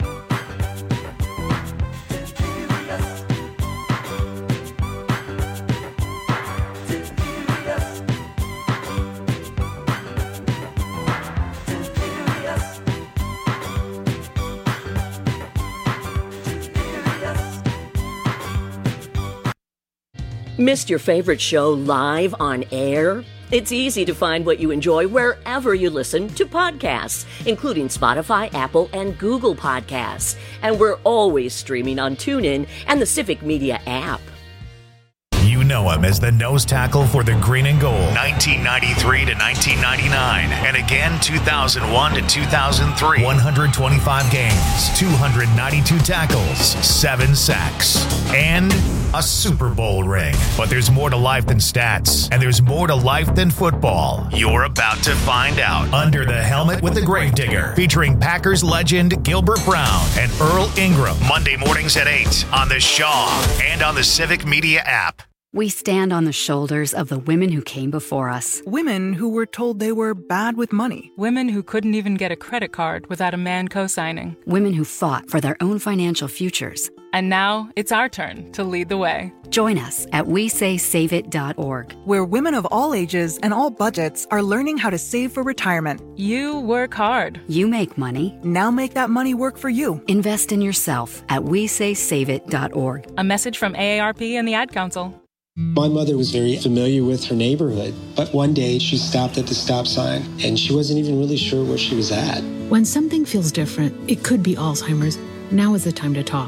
Missed your favorite show live on air? It's easy to find what you enjoy wherever you listen to podcasts, including Spotify, Apple, and Google Podcasts. And we're always streaming on TuneIn and the Civic Media app. You know him as the nose tackle for the Green and Gold, nineteen ninety-three to nineteen ninety-nine, and again two thousand one to two thousand three. one hundred twenty-five games, two hundred ninety-two tackles, seven sacks, and a Super Bowl ring. But there's more to life than stats, and there's more to life than football. You're about to find out. Under the Helmet with the Gravedigger, featuring Packers legend Gilbert Brown and Earl Ingram. Monday mornings at eight on the Shaw and on the Civic Media app. We stand on the shoulders of the women who came before us. Women who were told they were bad with money. Women who couldn't even get a credit card without a man co-signing. Women who fought for their own financial futures. And now it's our turn to lead the way. Join us at we say save it dot org, where women of all ages and all budgets are learning how to save for retirement. You work hard. You make money. Now make that money work for you. Invest in yourself at we say save it dot org. A message from A A R P and the Ad Council. My mother was very familiar with her neighborhood, but one day she stopped at the stop sign and she wasn't even really sure where she was at. When something feels different, it could be Alzheimer's. Now is the time to talk.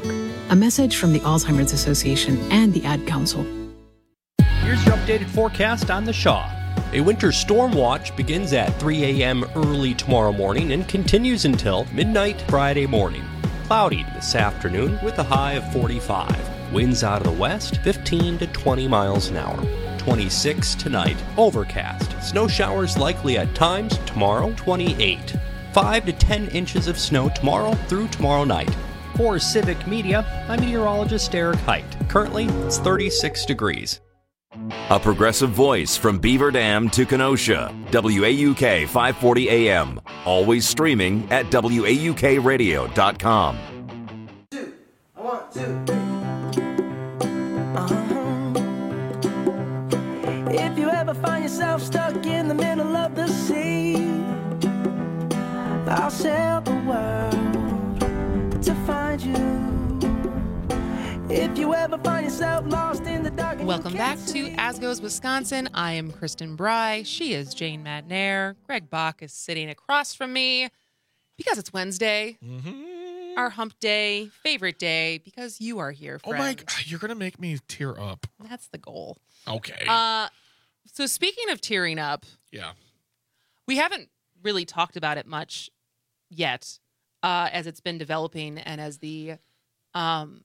A message from the Alzheimer's Association and the Ad Council. Here's your updated forecast on the Shaw. A winter storm watch begins at three a.m. early tomorrow morning and continues until midnight Friday morning. Cloudy this afternoon with a high of forty-five. Winds out of the west, fifteen to twenty miles an hour. twenty-six tonight. Overcast. Snow showers likely at times. Tomorrow, twenty-eight. five to ten inches of snow tomorrow through tomorrow night. For Civic Media, I'm meteorologist Eric Height. Currently, it's thirty-six degrees. A progressive voice from Beaver Dam to Kenosha. W A U K five forty A M. Always streaming at W A U K radio dot com. Two. I want two. Uh-huh. If you ever find yourself stuck in the middle of the sea, I'll sail the world to find you. If you ever find yourself lost in the dark. Welcome back to As Goes Wisconsin. I am Kristen Bry. She is Jane Madnair. Greg Bach is sitting across from me because it's Wednesday. Mm-hmm. Our hump day, favorite day, because you are here, friend. Oh my God, you're going to make me tear up. That's the goal. Okay. Uh, so speaking of tearing up. Yeah. We haven't really talked about it much yet uh, as it's been developing and as the... Um,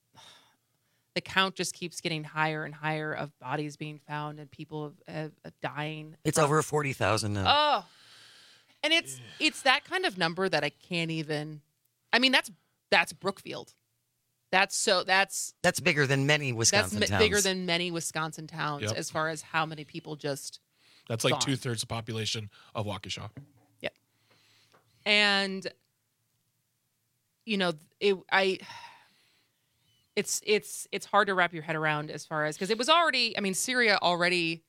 The count just keeps getting higher and higher of bodies being found and people have, have dying. It's over forty thousand now. Oh, and it's it's that kind of number that I can't even. I mean, that's that's Brookfield. That's so that's that's bigger than many Wisconsin that's towns. bigger than many Wisconsin towns Yep. as far as how many people just. That's like gone. two thirds the population of Waukesha. Yep. And you know, it I. It's it's it's hard to wrap your head around as far as because it was already I mean Syria already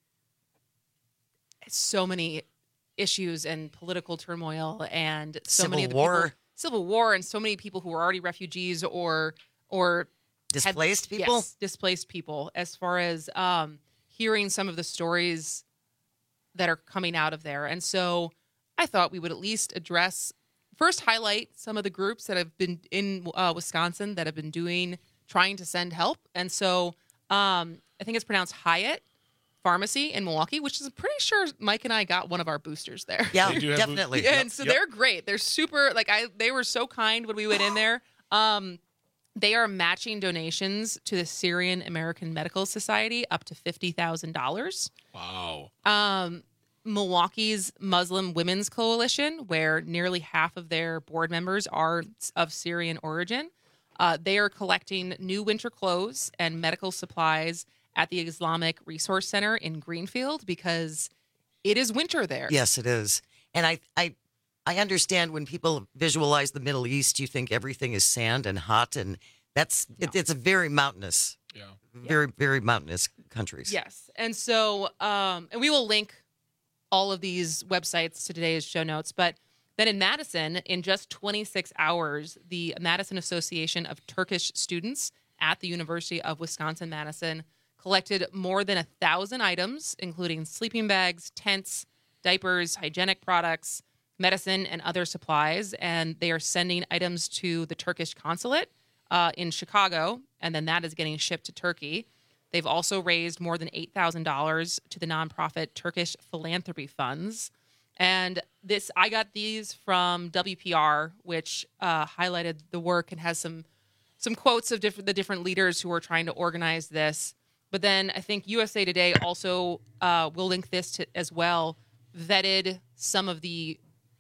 has so many issues and political turmoil and so Civil many of the war. people, civil war and so many people who were already refugees or or Displaced had, people? yes, displaced people as far as um, hearing some of the stories that are coming out of there. And so I thought we would at least address first highlight some of the groups that have been in uh, Wisconsin that have been doing trying to send help. And so um, I think it's pronounced Hyatt Pharmacy in Milwaukee, which is I'm pretty sure Mike and I got one of our boosters there. Yeah, definitely. And Yep. so Yep. they're great. They're super, like I, they were so kind when we went in there. Um, they are matching donations to the Syrian American Medical Society up to fifty thousand dollars. Wow. Um, Milwaukee's Muslim Women's Coalition, where nearly half of their board members are of Syrian origin. Uh, they are collecting new winter clothes and medical supplies at the Islamic Resource Center in Greenfield because it is winter there. Yes, it is. And I, I, I understand when people visualize the Middle East, you think everything is sand and hot, and that's it, it's a very mountainous, yeah, very very mountainous countries. Yes, and so um, and we will link all of these websites to today's show notes, but. Then in Madison, in just twenty-six hours, the Madison Association of Turkish Students at the University of Wisconsin-Madison collected more than a thousand items, including sleeping bags, tents, diapers, hygienic products, medicine, and other supplies. And they are sending items to the Turkish consulate uh, in Chicago, and then that is getting shipped to Turkey. They've also raised more than eight thousand dollars to the nonprofit Turkish Philanthropy Funds. And this, I got these from W P R, which uh, highlighted the work and has some some quotes of different the different leaders who are trying to organize this. But then I think U S A Today also uh, will link this to as well. Vetted some of the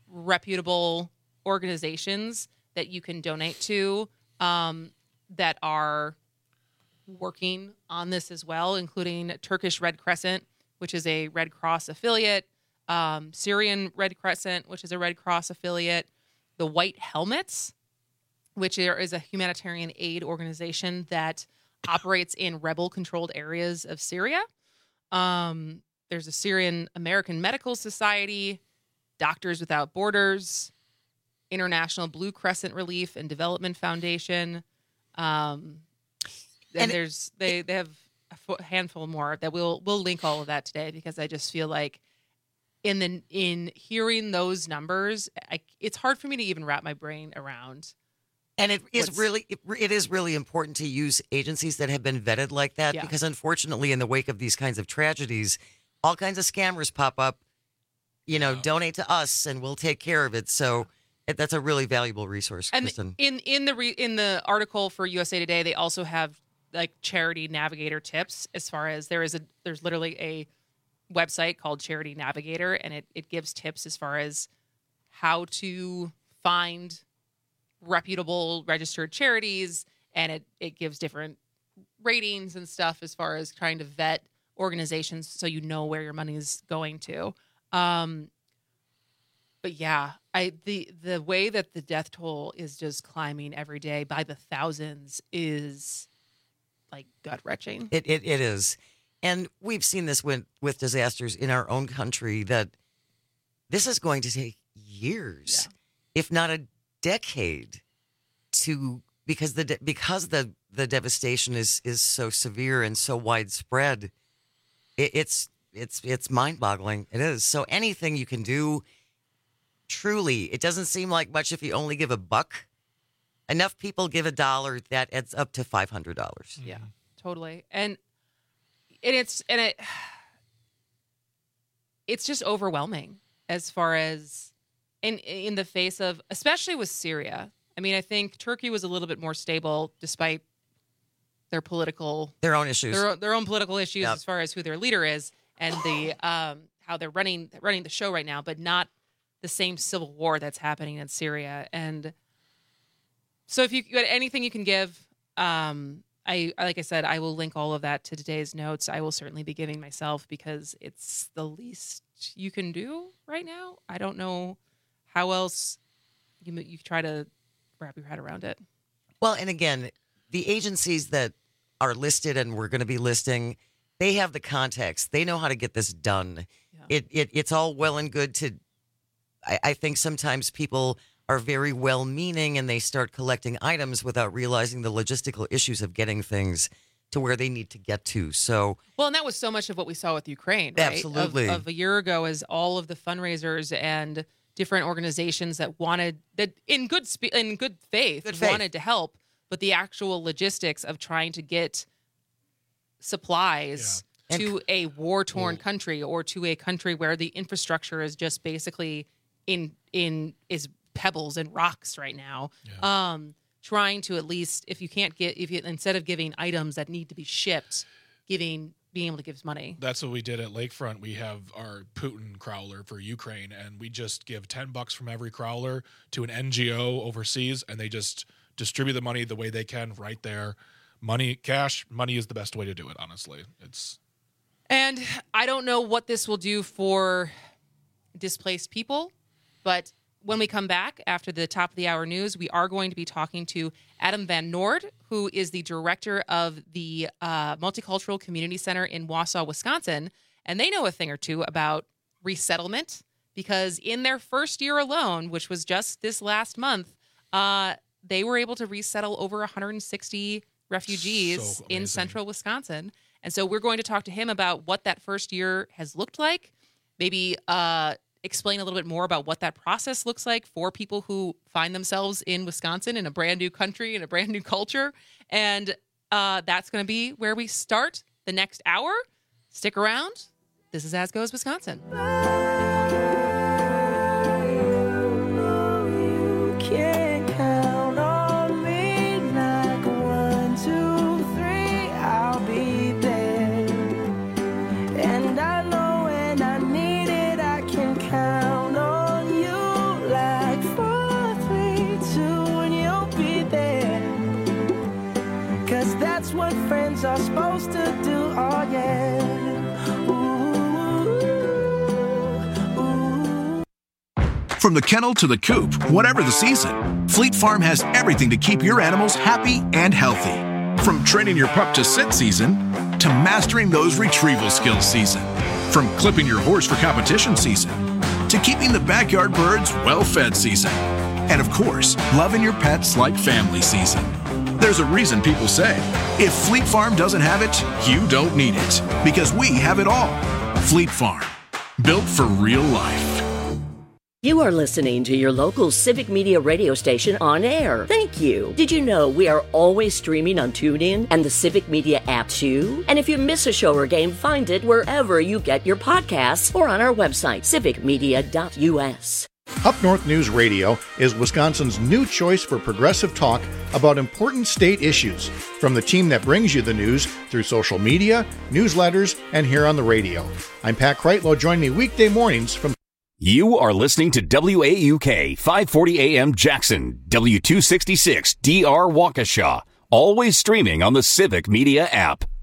reputable organizations that you can donate to um, that are working on this as well, including Turkish Red Crescent, which is a Red Cross affiliate. Um, Syrian Red Crescent, which is a Red Cross affiliate, the White Helmets, which is a humanitarian aid organization that operates in rebel-controlled areas of Syria. Um, there's a Syrian American Medical Society, Doctors Without Borders, International Blue Crescent Relief and Development Foundation. Um, and, and there's they they have a handful more that we'll we'll link all of that today because I just feel like. In the in hearing those numbers, I, it's hard for me to even wrap my brain around And it is What's- really it, it is really important to use agencies that have been vetted like that Yeah. because unfortunately in the wake of these kinds of tragedies, all kinds of scammers pop up, you know, donate to us and we'll take care of it. So it, that's a really valuable resource, And Kristen. in in the re, in the article for U S A Today, they also have like charity navigator tips as far as there is a there's literally a website called Charity Navigator, and it it gives tips as far as how to find reputable registered charities, and it it gives different ratings and stuff as far as trying to vet organizations so you know where your money is going to. Um, but yeah, I the the way that the death toll is just climbing every day by the thousands is like gut wrenching. It, it it is, and we've seen this with with disasters in our own country that this is going to take years, yeah. if not a decade, to because the because the the devastation is is so severe and so widespread. It, it's it's it's mind boggling. It is. So anything you can do. Truly, it doesn't seem like much if you only give a buck. Enough people give a dollar, that adds up to five hundred dollars. Yeah, totally. And and it's and it it's just overwhelming as far as in in the face of, especially with Syria. I mean, I think Turkey was a little bit more stable despite their political their own issues, their, their own political issues yep. as far as who their leader is and the um, how they're running running the show right now, but not the same civil war that's happening in Syria. And so if you got anything you can give, um, I, like I said, I will link all of that to today's notes. I will certainly be giving myself because it's the least you can do right now. I don't know how else you, you try to wrap your head around it. Well, and again, the agencies that are listed and we're going to be listing, they have the context. They know how to get this done. Yeah. It, it It's all well and good to, I, I think sometimes people are very well-meaning and they start collecting items without realizing the logistical issues of getting things to where they need to get to. So, well, and that was so much of what we saw with Ukraine, right? Absolutely. Of, of a year ago, as all of the fundraisers and different organizations that wanted that in good spe- in good faith, good faith wanted to help, but the actual logistics of trying to get supplies yeah. to and, a war-torn well, country or to a country where the infrastructure is just basically in in is pebbles and rocks right now. Yeah. Um, trying to at least, if you can't get, if you instead of giving items that need to be shipped, giving being able to give money. That's what we did at Lakefront. We have our Putin crawler for Ukraine, and we just give ten bucks from every crawler to an N G O overseas, and they just distribute the money the way they can right there. Money, cash, money is the best way to do it. Honestly, it's. And I don't know what this will do for displaced people. But when we come back after the top of the hour news, we are going to be talking to Adam Van Noord, who is the director of the uh, Multicultural Community Center in Wausau, Wisconsin. And they know a thing or two about resettlement because in their first year alone, which was just this last month, uh, they were able to resettle over one hundred sixty refugees so in central Wisconsin. And so we're going to talk to him about what that first year has looked like, maybe uh explain a little bit more about what that process looks like for people who find themselves in Wisconsin in a brand new country and a brand new culture. And uh, that's going to be where we start the next hour. Stick around. This is As Goes Wisconsin. What friends are supposed to do, oh yeah. Ooh, ooh. From the kennel to the coop, whatever the season, Fleet Farm has everything to keep your animals happy and healthy. From training your pup to sit season, to mastering those retrieval skills season. From clipping your horse for competition season, to keeping the backyard birds well-fed season. And of course, loving your pets like family season. There's a reason people say, if Fleet Farm doesn't have it, you don't need it. Because we have it all. Fleet Farm, built for real life. You are listening to your local Civic Media radio station on air. Thank you. Did you know we are always streaming on TuneIn and the Civic Media app too? And if you miss a show or game, find it wherever you get your podcasts or on our website, civic media dot u s. Up North News Radio is Wisconsin's new choice for progressive talk about important state issues, from the team that brings you the news through social media, newsletters, and here on the radio. I'm Pat Kreitlow. Join me weekday mornings from... You are listening to W A U K five forty A M Jackson, W two sixty-six D R Waukesha, always streaming on the Civic Media app.